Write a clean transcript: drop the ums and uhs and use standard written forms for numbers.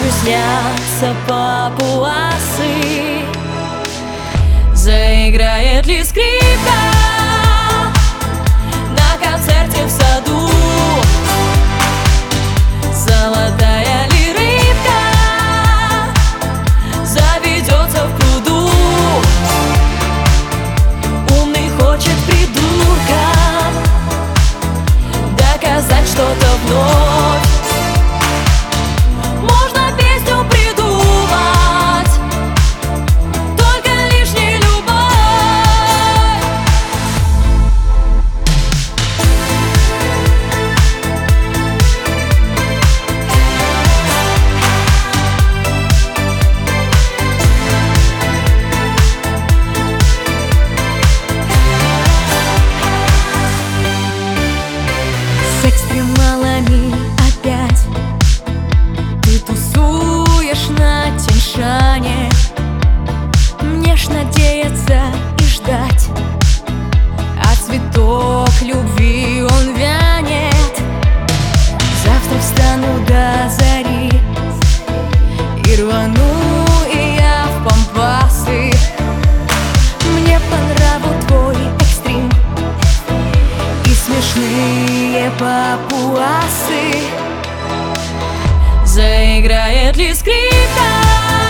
ночью снятся папуасы. Заиграет ли скрипка на концерте в саду? Золотая ли рыбка заведется в пруду? Умный хочет придуркам доказать что-то вновь. Можно песню придумать, только лишь не любовь. С экстремалами опять ты тусуешь на Тянь-Шане. Мне ж надеяться и ждать, а цветок любви он вянет. Завтра встану до зари и рвану и я в пампасы. Мне по нраву твой экстрим и смешные папуасы. Заиграет ли скрипка